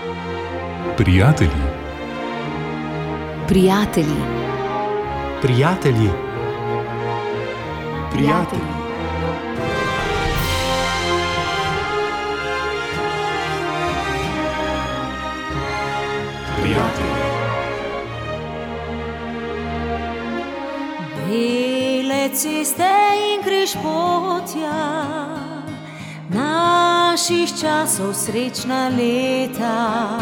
Prijatelji. Prijatelji. Prijatelji. Prijatelji. Bele ceste in križpotja, naših časov srečna leta.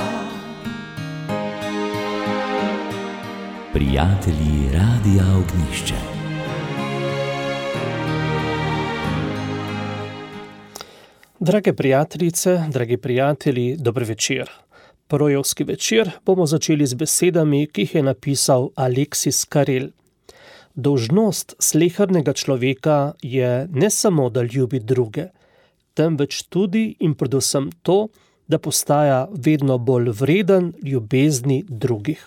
Prijatelji Radia Ognjišče. Drage prijateljice, dragi prijatelji, dober večer. Porojevski večer bomo začeli z besedami, ki jih je napisal Alexis Carrel. Dolžnost slehernega človeka je ne samo, da ljubi druge, temveč tudi in predvsem to, da postaja vedno bolj vreden ljubezni drugih.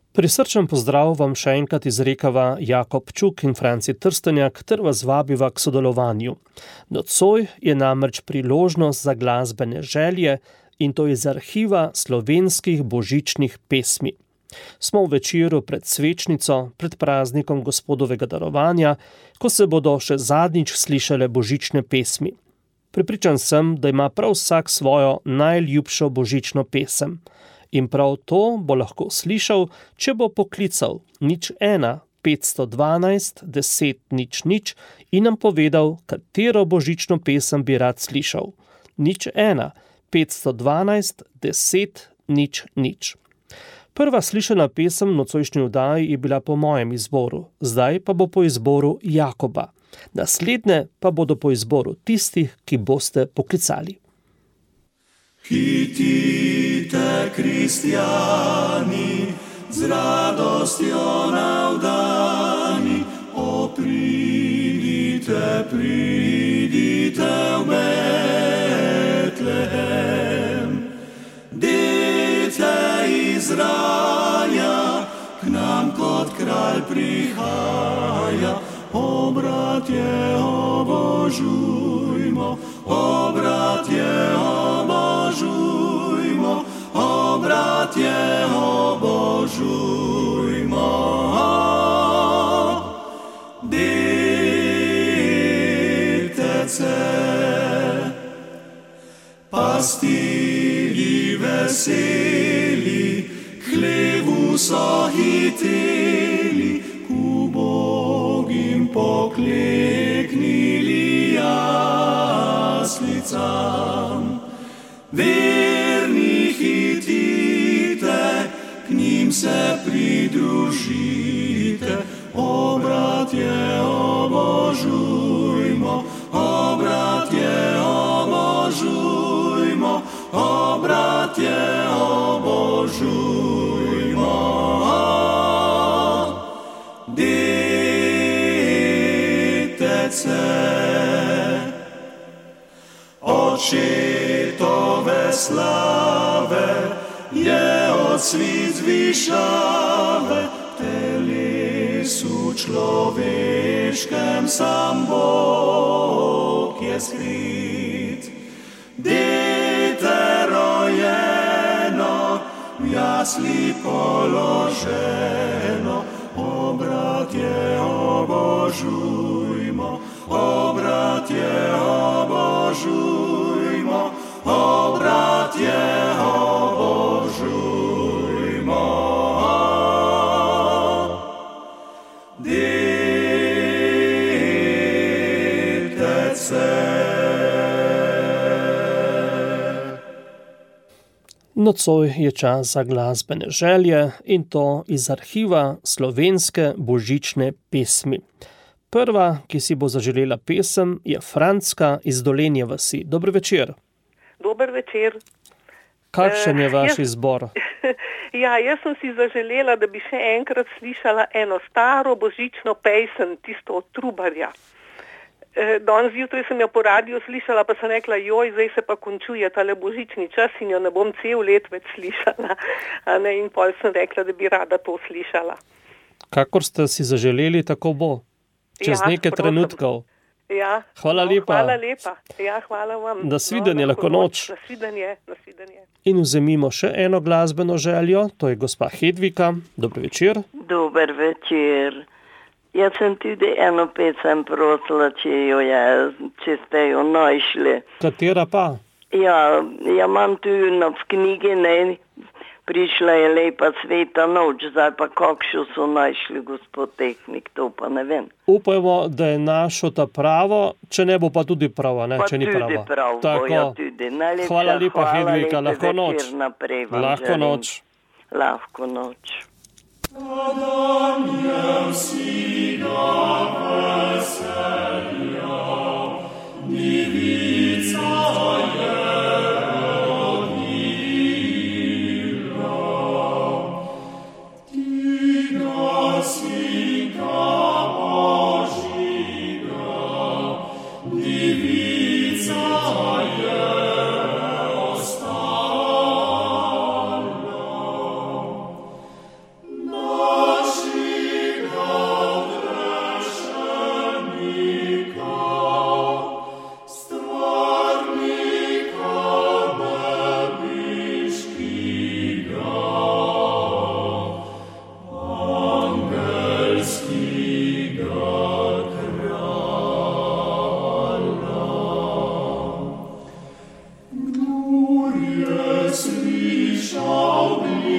Prisrčen pozdrav vam še enkrat izrekava Jakob Čuk in Franci Trstenjak ter vas vabiva k sodelovanju. Nocoj je namreč priložnost za glasbene želje in to iz arhiva slovenskih božičnih pesmi. Smo v večeru pred svečnico, pred praznikom Gospodovega darovanja, ko se bodo še zadnjič slišale božične pesmi. Prepričan sem, da ima prav vsak svojo najljubšo božično pesem. In prav to bo lahko slišal, če bo poklical 01 512 10 00 in nam povedal, katero božično pesem bi rad slišal. 01 512 10 00. Prva slišana pesem v nocojšnji oddaji je bila po mojem izboru, zdaj pa bo po izboru Jakoba. Naslednje pa bodo po izboru tistih, ki boste poklicali. Hitite, kristjani, z radostjo navdani, pridite, pridite v Betlehem. Dete iz raja k nam kot kralj prihaja, o bratje, obožujmo, o bratje, obožujmo, o bratje, obožujmo. Detece, pastirji veseli, k hlevu so hiteli, pokleknili jaslicam. Verni hitite, k njim se pridružite, o bratje, obožujmo, o bratje, obožujmo, o bratje, obožujmo. Očetove slave je odsvit zvišave, telesu človeškem sam Bog je skrit. Dete rojeno, v jasli položeno, o bratje, obožujmo, o bratje, obožujmo, o bratje, obožujmo. Detece. Nocoj je čas za glasbene želje in to iz arhiva slovenske božične pesmi. Prva, ki si bo zaželela pesem, je Francka iz Dolenje vasi. Dober večer. Dober večer. Kakšen je vaš izbor? Ja, jaz sem si zaželela, da bi še enkrat slišala eno staro božično pesem, tisto od Trubarja. Danes zjutraj sem jo po radiju slišala, pa sem rekla, joj, zdaj se pa končuje tale božični čas in jo ne bom cel let več slišala. In pol sem rekla, da bi rada to slišala. Kakor ste si zaželeli, tako bo. Čez nekaj trenutkov. Ja. Hvala lepa. Hvala lepa. Ja, hvala vam. Nasvidenje, lahko noč. Nasvidenje. In vzemimo še eno glasbeno željo, to je gospa Hedvika. Dober večer. Dober večer. Jaz sem tudi eno pesem prosila, če ste jo našli. Katera pa? Ja, imam tu v knjigi, ne, prišla je lepa sveta noč, zdaj pa kakšno so našli, gospod tehnik, to pa ne vem. Upajmo, da je našo ta pravo, če ne bo pa tudi prava, ne, če ni prava. Pa tudi pravo, ja tudi. Najlepša, hvala lepa, Hedvika, lahko noč. Naprej vam lahko želim. Noč. Lahko noč. Adanjem si ga veselja, divica je rodila. Ti ga sinka Božjega, divica je ostala.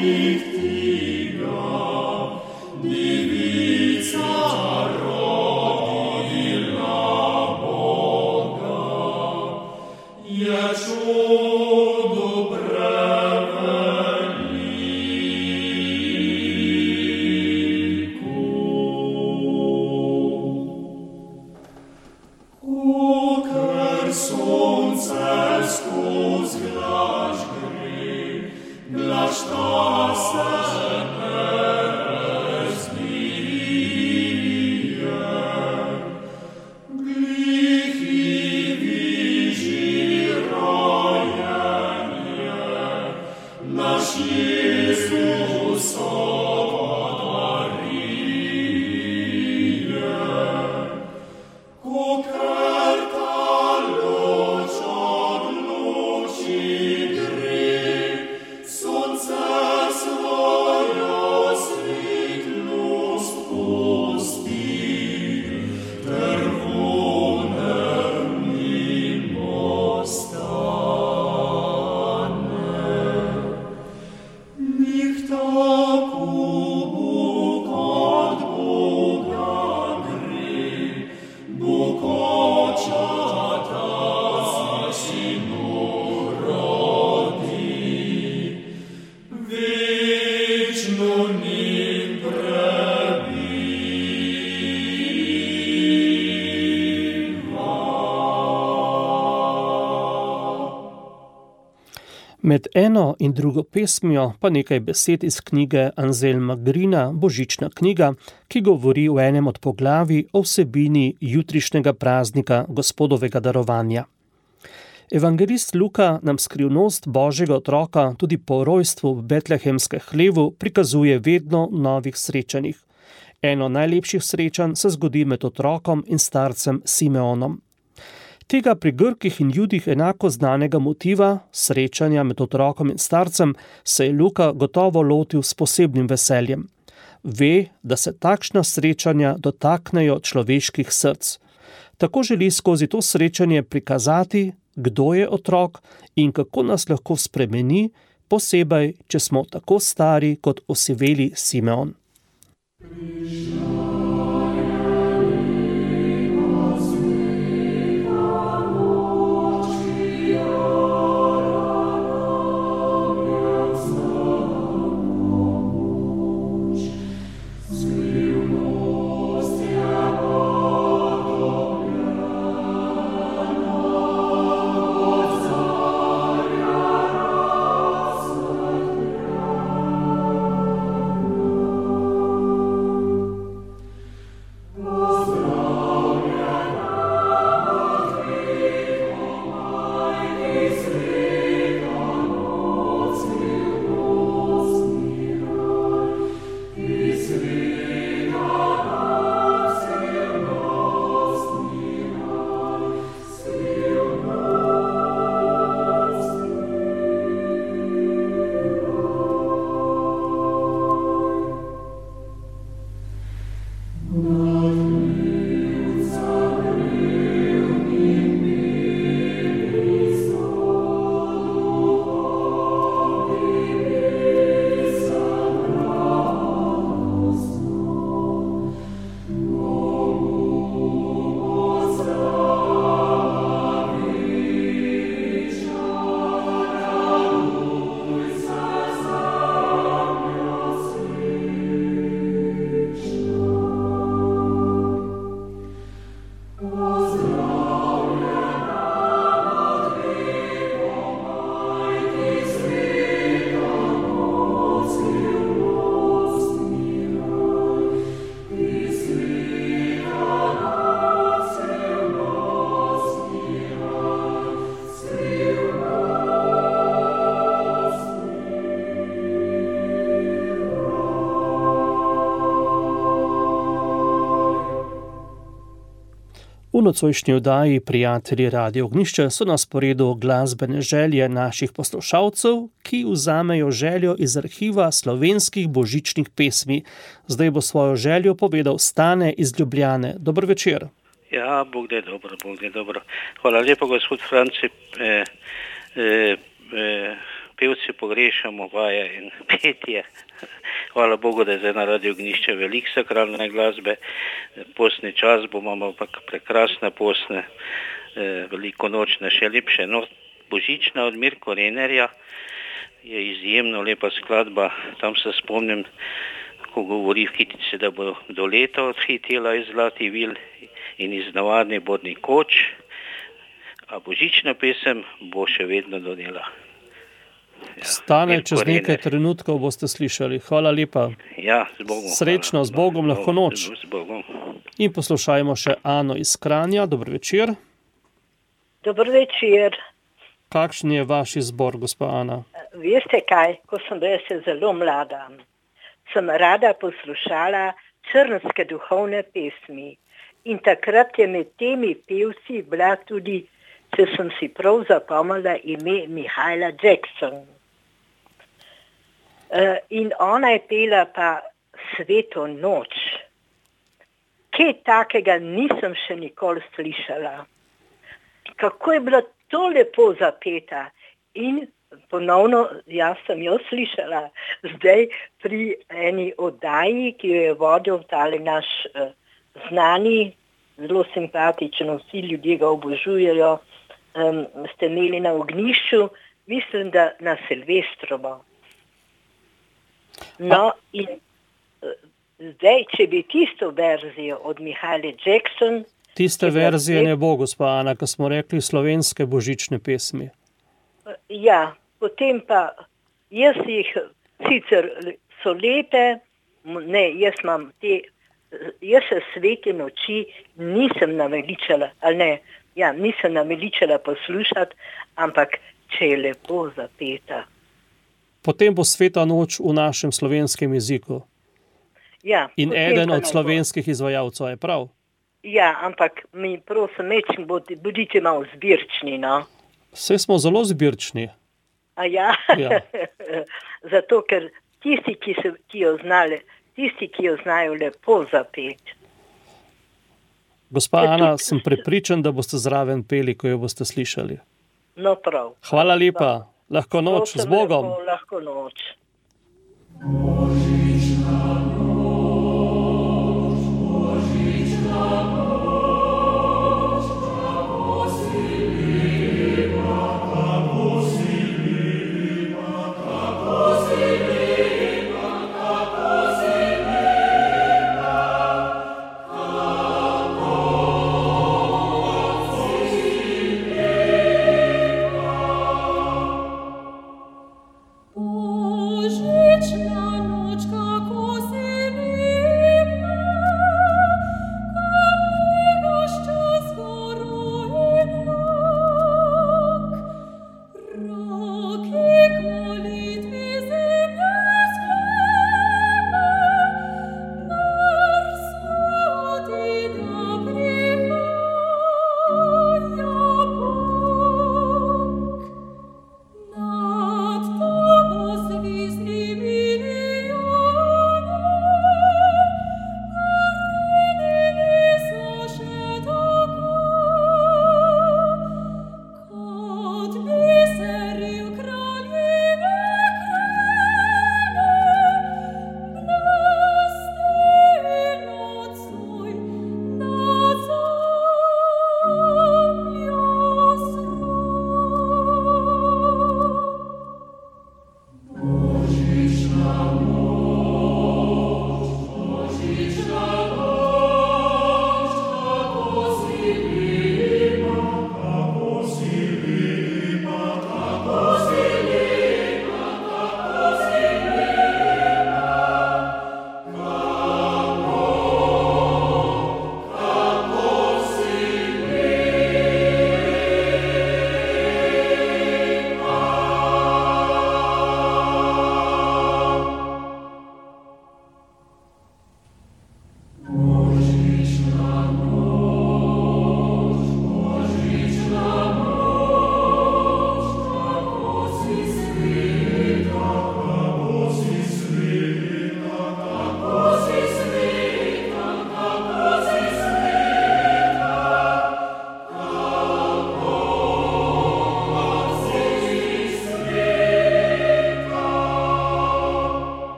Med eno in drugo pesmijo pa nekaj besed iz knjige Anselma Greena Božična knjiga, ki govori v enem od poglavij o vsebini jutrišnjega praznika Gospodovega darovanja. Evangelist Luka nam skrivnost Božjega otroka tudi po rojstvu v betlehemskem hlevu prikazuje vedno v novih srečanjih. Eno najlepših srečanj se zgodi med otrokom in starcem Simeonom. Tega pri Grkih in Judih enako znanega motiva, srečanja med otrokom in starcem, se je Luka gotovo lotil s posebnim veseljem. Ve, da se takšna srečanja dotaknejo človeških src. Tako želi skozi to srečanje prikazati, kdo je otrok in kako nas lahko spremeni, posebej, če smo tako stari kot osiveli Simeon. V nocojšnji oddaji Prijatelji Radia Ognjišče so na sporedu glasbene želje naših poslušalcev, ki vzamejo željo iz arhiva slovenskih božičnih pesmi. Zdaj bo svojo željo povedal Stane iz Ljubljane. Dober večer. Ja, Bog da je dobro. Hvala lepo, gospod Franci. pevci pogrešamo vaje in petje. Hvala Bogu, da je zdaj na Radio Ognjišče veliko sakralne glasbe. Postni čas imamo pa prekrasne postne, velikonočne, še lepše. No, Božična od Mirko Renerja je izjemno lepa skladba. Tam se spomnim, ko govori v kitici, da bo do leta odhitela iz Zlati vil in iz navadni bodni koč, a božična pesem bo še vedno do dela. Ja, Stane, čez nekaj trenutkov boste slišali. Hvala lepa. Ja, z Bogom. Srečno, z Bogom, lahko noč. Z Bogom. In poslušajmo še Ano iz Kranja. Dober večer. Dober večer. Kakšen je vaš izbor, gospa Ana? Veste kaj, ko sem bila še zelo mlada, sem rada poslušala črnske duhovne pesmi. In takrat je med temi pevci bila tudi, če sem si prav zapomnila, ime Mihaela Jackson. In ona je pela pa Sveto noč. Kaj takega nisem še nikoli slišala. Kako je bila to lepo zapeta. In ponovno, jaz sem jo slišala zdaj pri eni oddaji, ki jo je vodil tale naš znani, zelo simpatičen, vsi ljudje ga obožujejo, ste imeli na Ognjišču, mislim, da na Silvestrovo. No, in zdaj, če bi tisto verzijo od Mihaele Jackson... Tiste verzije ne bo, gospa Ana, ko smo rekli slovenske božične pesmi. Ja, potem pa, jaz jih, sicer so lepe, ne, jaz se Svete noči nisem naveličala, ali ne, ja, nisem naveličala poslušati, ampak če je lepo zapeta. Potem bo Sveta noč v našem slovenskem jeziku. Ja, in eden od slovenskih izvajalcev, je prav? Ja, ampak mi prosim, bodite malo zbirčni, no. Saj smo zelo zbirčni. A ja? Ja. Zato, ker tisti, ki jo znajo lepo zapeti. Gospa Ana, sem prepričan, da boste zraven peli, ko jo boste slišali. No prav. Hvala lepa. Lahko noč, z Bogom. Lahko noč. Božična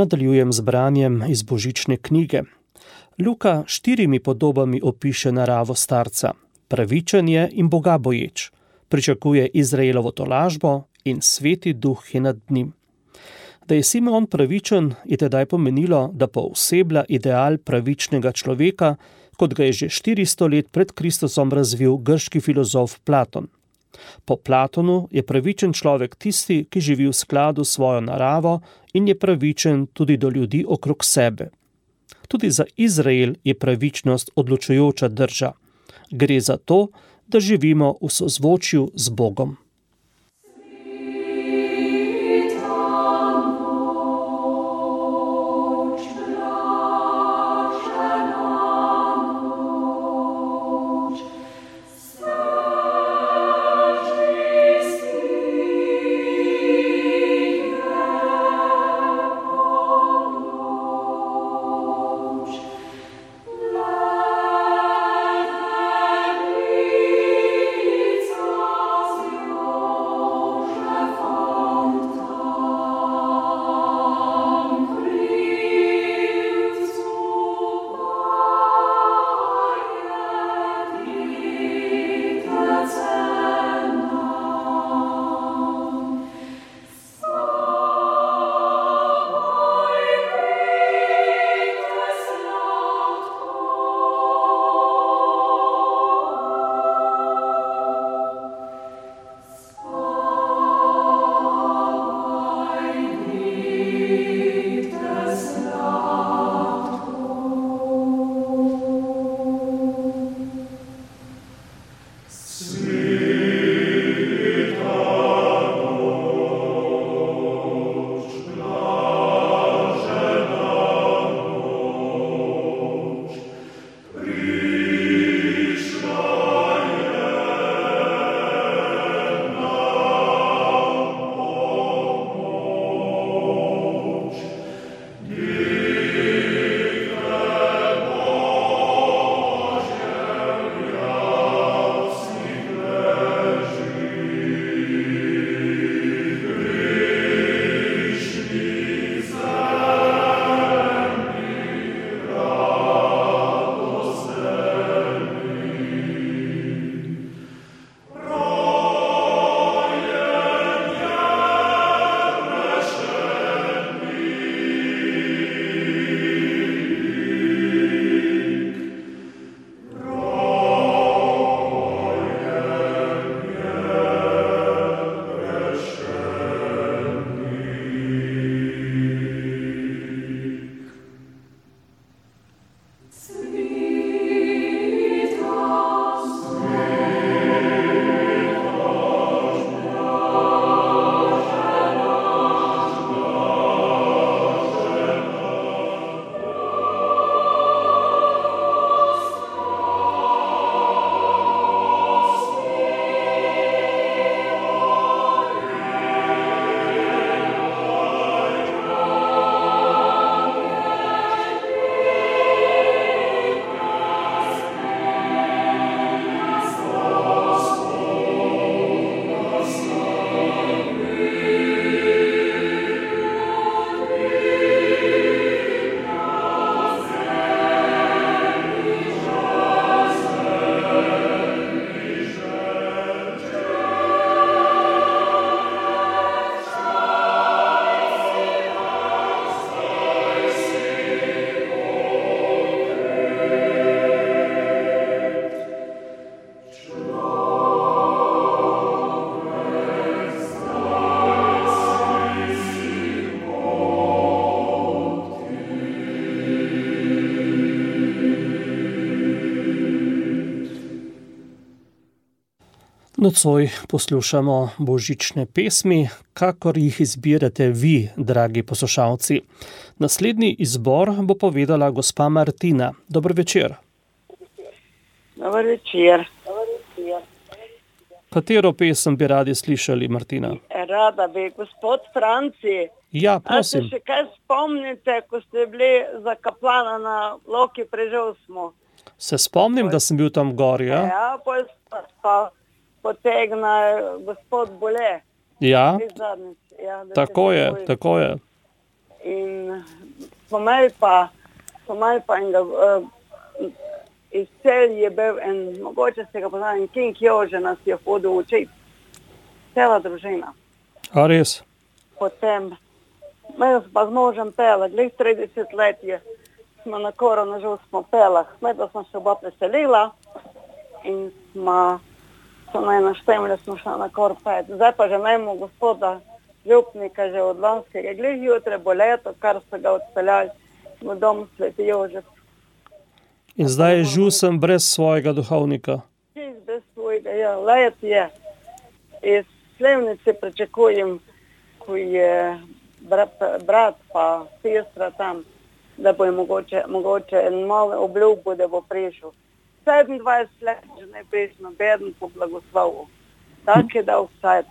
Nadaljujem z branjem iz Božične knjige. Luka 4 podobami opiše naravo starca. Pravičen je in bogaboječ. Pričakuje Izraelovo tolažbo in Sveti Duh je nad njim. Da je Simeon pravičen, je tedaj pomenilo, da pooseblja ideal pravičnega človeka, kot ga je že 400 let pred Kristusom razvil grški filozof Platon. Po Platonu je pravičen človek tisti, ki živi v skladu s svojo naravo in je pravičen tudi do ljudi okrog sebe. Tudi za Izrael je pravičnost odločujoča drža. Gre za to, da živimo v sozvočju z Bogom. Nocoj poslušamo božične pesmi, kakor jih izbirate vi, dragi poslušalci. Naslednji izbor bo povedala gospa Martina. Dober večer. Dober večer. Katero pesem bi radi slišali, Martina? Rada bi, gospod Franci. Ja, prosim. A se še kaj spomnite, ko ste bili za kaplana na Loki Prežovsmo? Se spomnim, da sem bil tam gor, ja? Ja, pa potegna gospod Bole. Ja, Ja, tako je. In smo imeli pa enega iz Celje bil in mogoče se ga poznam, King Jože nas je hodil učiti. Cela družina. A res? Potem, mi pa z možem pela, glih 30 let je, smo na Koronažu smo pela, smeta smo se oba preselila in smo na eno štemlje smo šla na Kor 5. Zdaj pa že najmo gospoda župnika že od lanskega, glih jutre bo leto, kar so ga odpeljali v dom Sveti Jožef. In zdaj je žusem brez svojega duhovnika. Čist bez svojega, ja, let je. Iz Slivnice pričakujem, ko je brat pa sestra tam, da bo mogoče en malo obljubo, da bo prišel. 27 let že ne prišel, beden po blagoslovu. Tak je dal vsaj.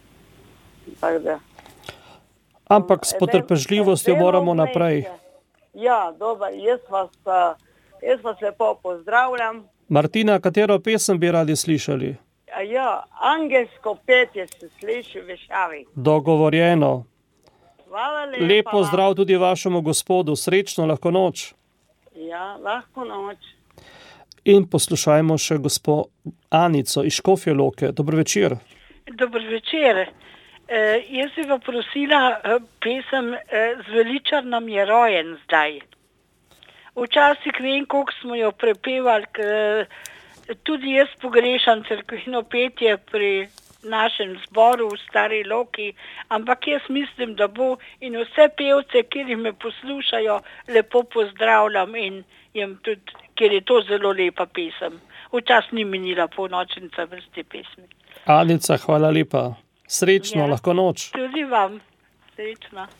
Ampak s potrpežljivostjo moramo naprej. Ja, dobro, jaz vas lepo pozdravljam. Martina, katero pesem bi radi slišali? Ja, angelsko petje se sliši v Šavi. Dogovorjeno. Hvala lepa. Lep pozdrav tudi vašemu gospodu. Srečno, lahko noč. Ja, lahko noč. In poslušajmo še gospo Anico iz Škofje Loke. Dober večer. Dober večer. Jaz bi pa prosila pesem Zveličar nam je rojen zdaj. Včasih vem, koliko smo jo prepevali, tudi jaz pogrešam cerkveno petje pri našem zboru v Stari Loki, ampak jaz mislim, da bo in vse pevce, kjer me poslušajo, lepo pozdravljam in jim tudi, ker je to zelo lepa pesem. Včasih ni minila polnočnica brez te pesmi. Anica, hvala lepa. Srečno, ja, lahko noč. Tudi vam. Srečno.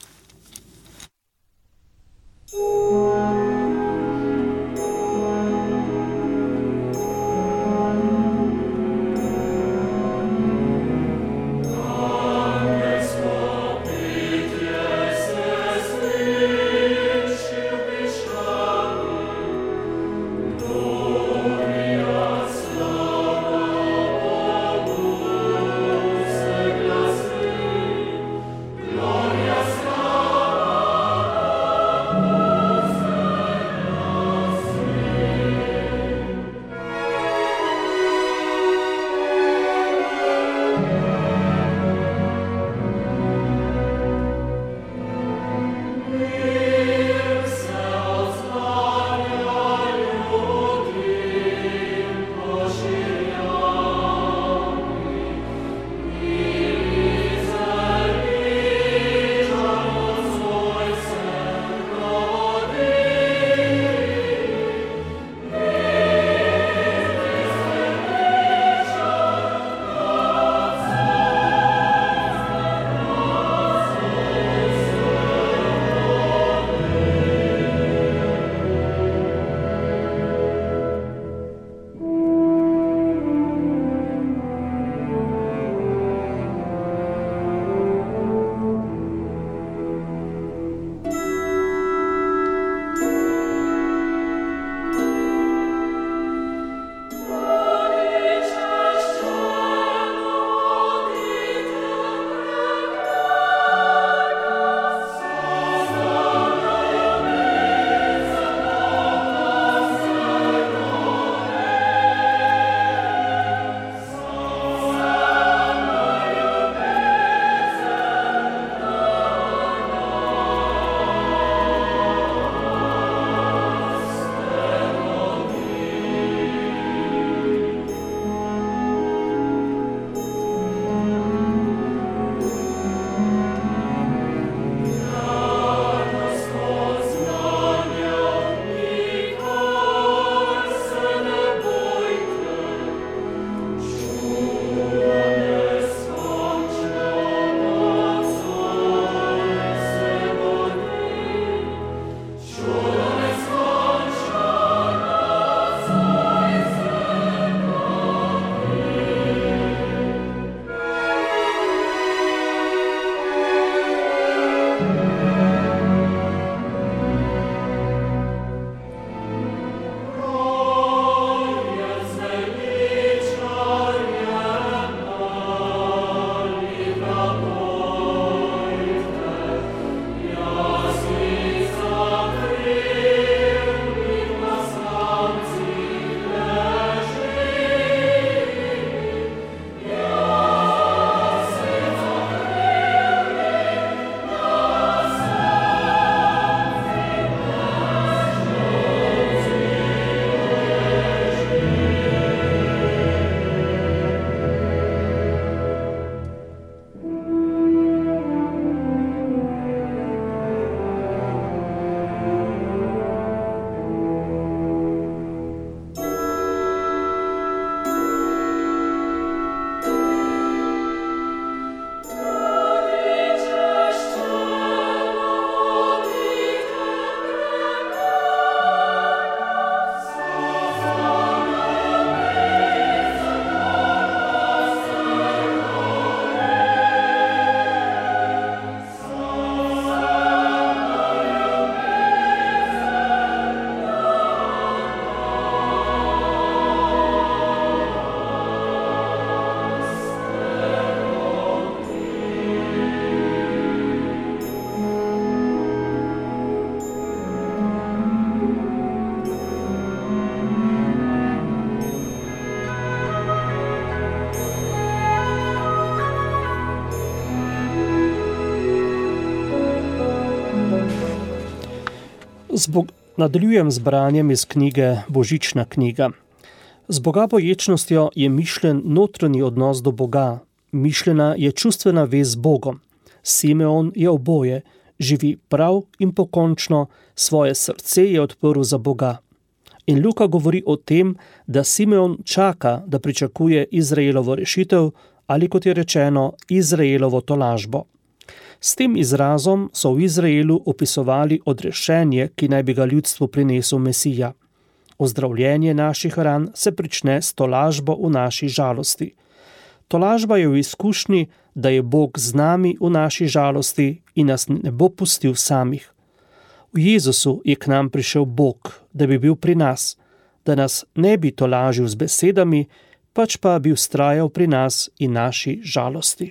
Nadaljujem z branjem iz knjige Božična knjiga. Z bogaboječnostjo je mišljen notranji odnos do Boga, mišljena je čustvena vez z Bogom. Simeon je oboje, živi prav in pokončno, svoje srce je odprl za Boga. In Luka govori o tem, da Simeon čaka, da pričakuje Izraelovo rešitev ali, kot je rečeno, Izraelovo tolažbo. S tem izrazom so v Izraelu opisovali odrešenje, ki naj bi ga ljudstvu prinesel Mesija. Ozdravljenje naših ran se prične s tolažbo v naši žalosti. Tolažba je v izkušnji, da je Bog z nami v naši žalosti in nas ne bo pustil samih. V Jezusu je k nam prišel Bog, da bi bil pri nas, da nas ne bi tolažil z besedami, pač pa bi vztrajal pri nas in naši žalosti.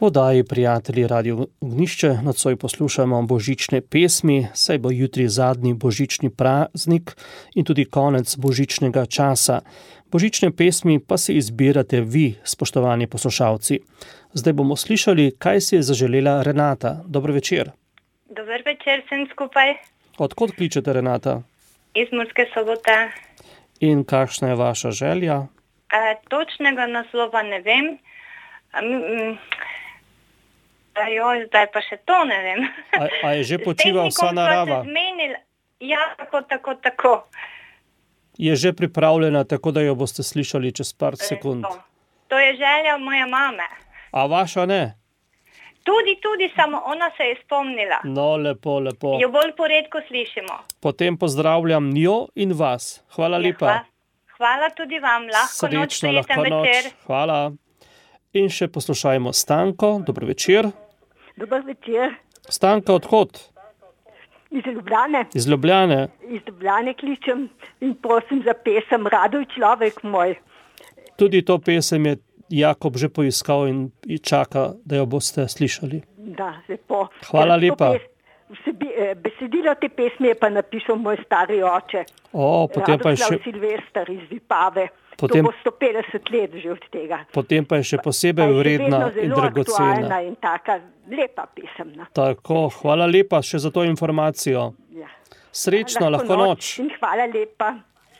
oddaji Prijatelji Radio Ognjišče nocoj poslušamo božične pesmi, saj bo jutri zadnji božični praznik in tudi konec božičnega časa. Božične pesmi pa si izbirate vi, spoštovani poslušalci. Zdaj bomo slišali, kaj si je zaželela Renata. Dober večer. Dober večer vsem skupaj. Odkot kličete, Renata? Iz Murske Sobote. In kakšna je vaša želja? Točnega naslova ne vem. Zdaj pa še to ne vem. A je že počiva vsa narava? Ja, tako. Je že pripravljena, tako da jo boste slišali čez par sekund. To je želja moje mame. A vaša ne? Tudi, samo ona se je spomnila. No, lepo. Jo bolj poredko slišimo. Potem pozdravljam njo in vas. Hvala lepa. Hvala tudi vam. Lahko noč, prijeten večer. Hvala. In še poslušajmo Stanko. Dober večer. Dober večer. Stanka, odkot? Iz Ljubljane. Iz Ljubljane. Iz Ljubljane kličem in prosim za pesem Radoj človek moj. Tudi to pesem je Jakob že poiskal in čaka, da jo boste slišali. Da, lepo. Hvala lepa. Besedilo te pesmi je pa napisal moj stari oče. Potem pa je še... Radoslav Silvester iz Vipave. To bo 150 let že od tega. Potem pa je še posebej vredna in dragocena. Aktualna in taka lepa pesem. Tako, hvala lepa še za to informacijo. Ja. Srečno, lahko noč. In hvala lepa.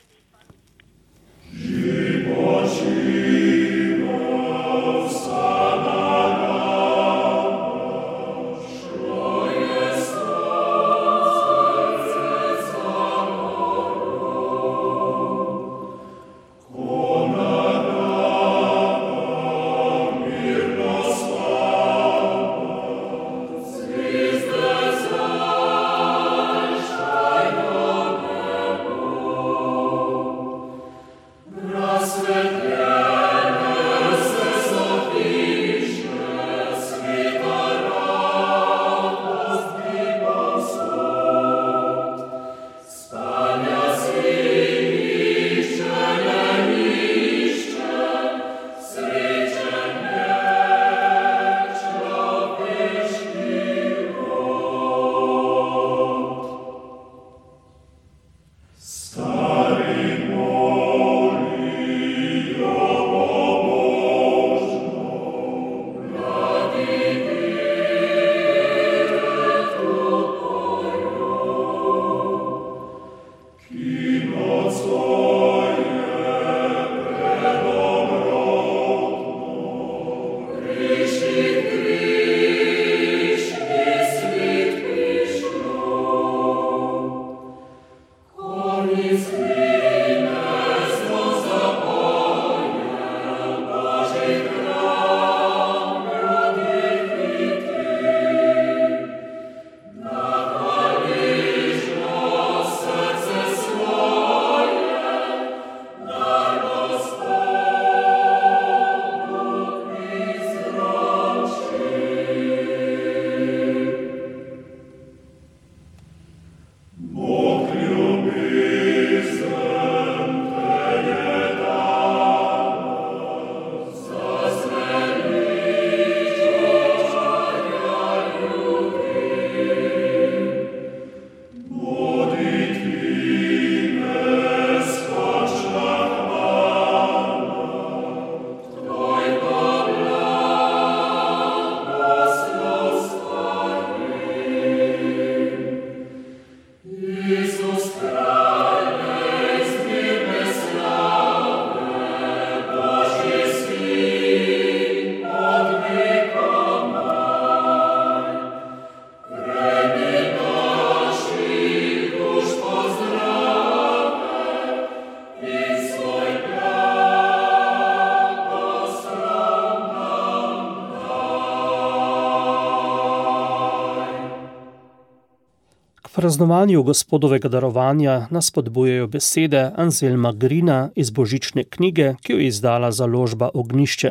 praznovanju Gospodovega darovanja nas spodbujajo besede Anselma Grina iz božične knjige, ki jo je izdala založba Ognjišče.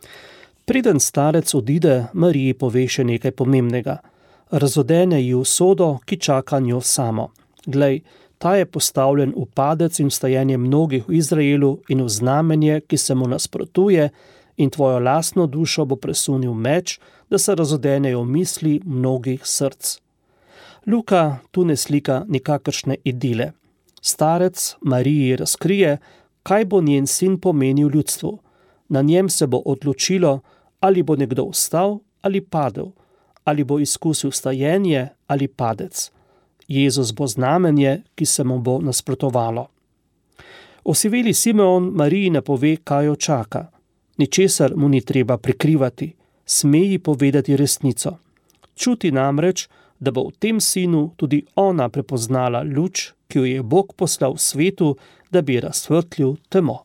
Preden starec odide, Mariji pove še nekaj pomembnega. Razodene ji usodo, ki čaka njo samo. Glej, ta je postavljen v padec in vstajenje mnogih v Izraelu in v znamenje, ki se mu nasprotuje, in tvojo lastno dušo bo presunil meč, da se razodenejo misli mnogih src. Luka tu ne slika nikakršne idile. Starec Mariji razkrije, kaj bo njen sin pomenil ljudstvu. Na njem se bo odločilo, ali bo nekdo vstal ali padel, ali bo izkusil stajenje ali padec. Jezus bo znamenje, ki se mu bo nasprotovalo. Osiveli Simeon Mariji ne pove, kaj jo čaka. Ničesar mu ni treba prikrivati, sme ji povedati resnico. Čuti namreč, da bo v tem sinu tudi ona prepoznala luč, ki jo je Bog poslal v svetu, da bi razsvetlil temo.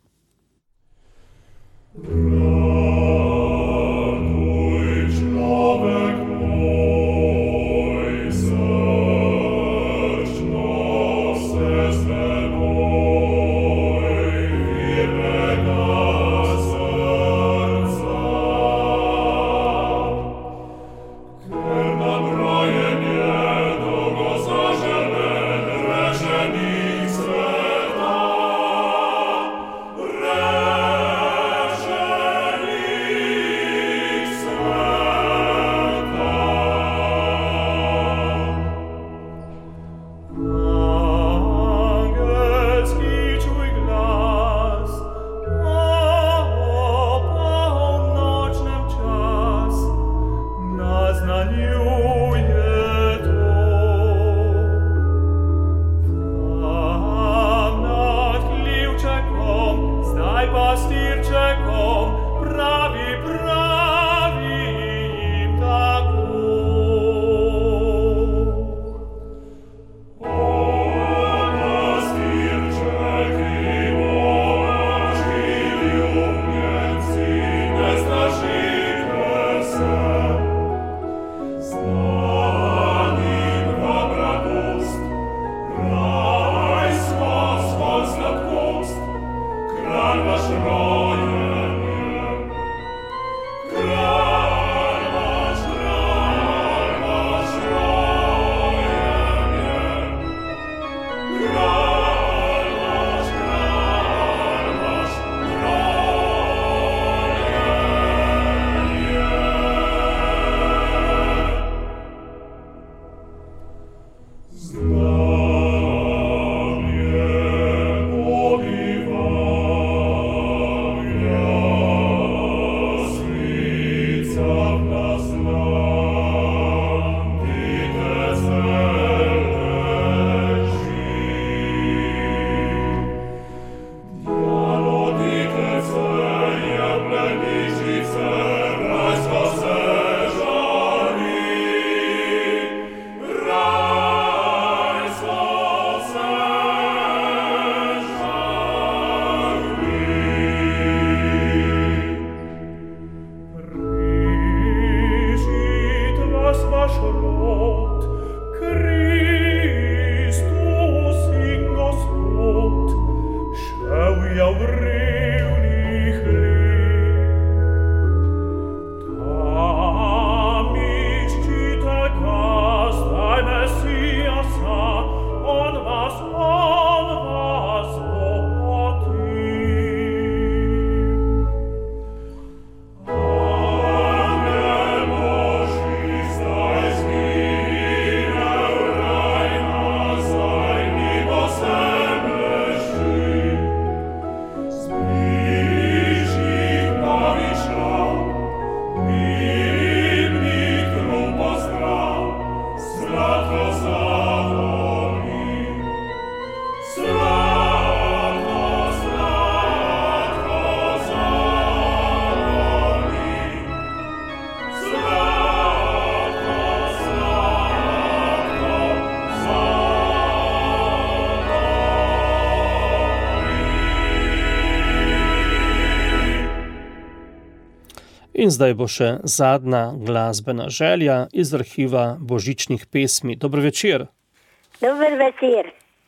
In zdaj bo še zadnja glasbena želja iz arhiva božičnih pesmi. Dober večer. Dober večer.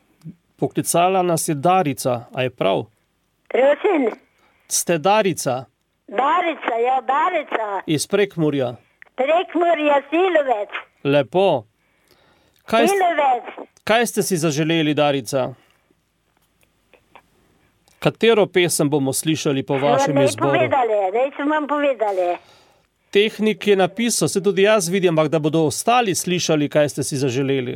Poklicala nas je Darica, a je prav? Prosim? Ste Darica? Darica, ja, Darica. Iz Prekmurja? Prekmurja, Silovec. Lepo. Silovec. Kaj ste si zaželeli, Darica? Katero pesem bomo slišali po vašem izboru? Daj so vam povedali. tehnik je napisal, se tudi jaz vidim, ampak da bodo ostali slišali, kaj ste si zaželeli.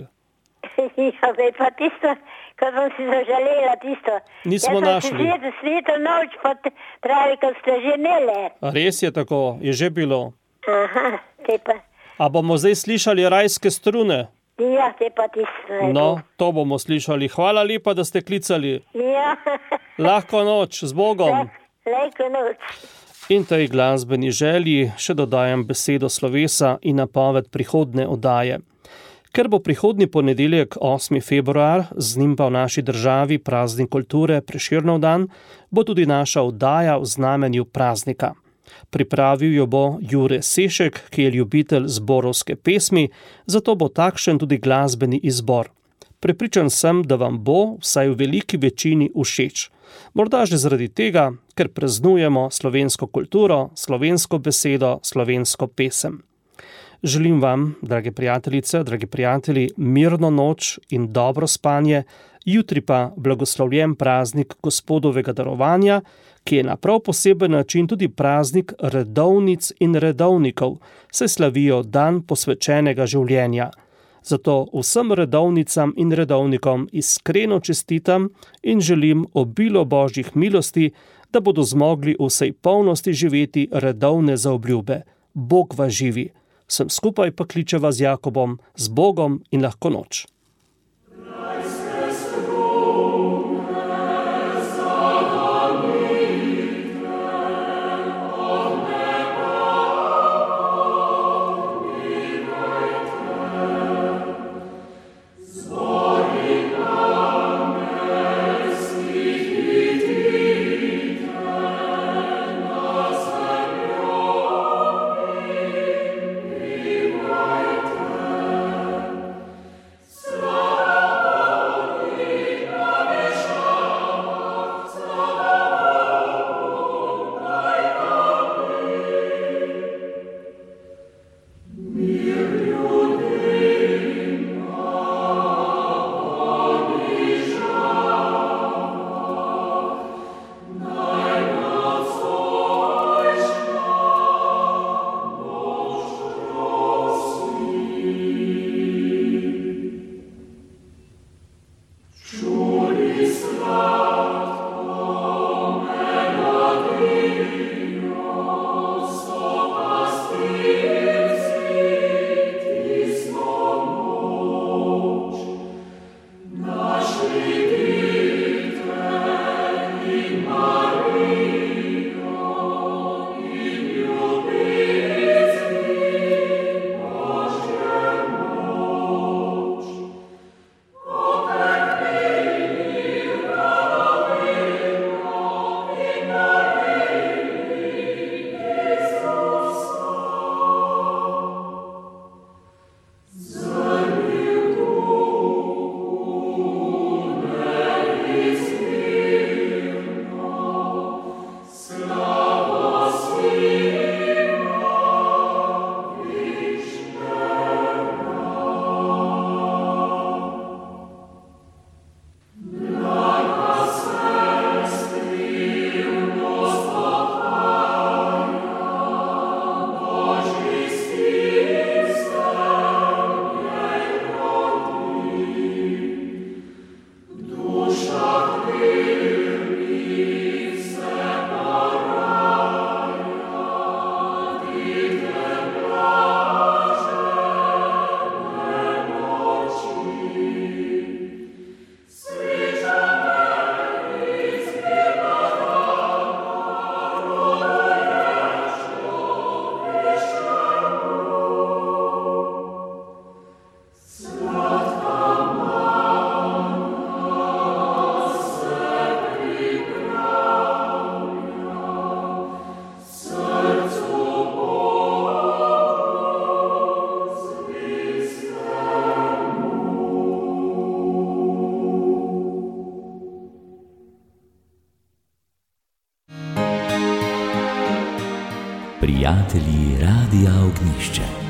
Ja, pa tisto, ko sem si zaželela tisto. Nismo našli. Jaz sem si sveto noč, pa pravi, ko ste že imeli. Res je tako, je že bilo. Aha, te pa. A bomo zdaj slišali rajske strune? Ja, te pa tisto. No, to bomo slišali. Hvala lepa, da ste klicali. Ja. Lahko noč, z Bogom. Lahko noč. In tej glasbeni želji še dodajam besedo slovesa in napoved prihodne oddaje. Ker bo prihodnji ponedeljek 8. februar, z njim pa v naši državi praznik kulture Prešernov dan, bo tudi naša oddaja v znamenju praznika. Pripravil jo bo Jure Sešek, ki je ljubitelj zborovske pesmi, zato bo takšen tudi glasbeni izbor. Prepričan sem, da vam bo, vsaj v veliki večini, všeč. Morda že zaradi tega, ker praznujemo slovensko kulturo, slovensko besedo, slovensko pesem. Želim vam, drage prijateljice, dragi prijatelji, mirno noč in dobro spanje, jutri pa blagoslovljen praznik Gospodovega darovanja, ki je na prav poseben način tudi praznik redovnic in redovnikov, saj slavijo dan posvečenega življenja. Zato vsem redovnicam in redovnikom iskreno čestitam in želim obilo Božjih milosti, da bodo zmogli v vsej polnosti živeti redovne zaobljube. Bog vas živi. Sem skupaj pa kličeva z Jakobom, z Bogom in lahko noč. Prijatelji Radia Ognišče.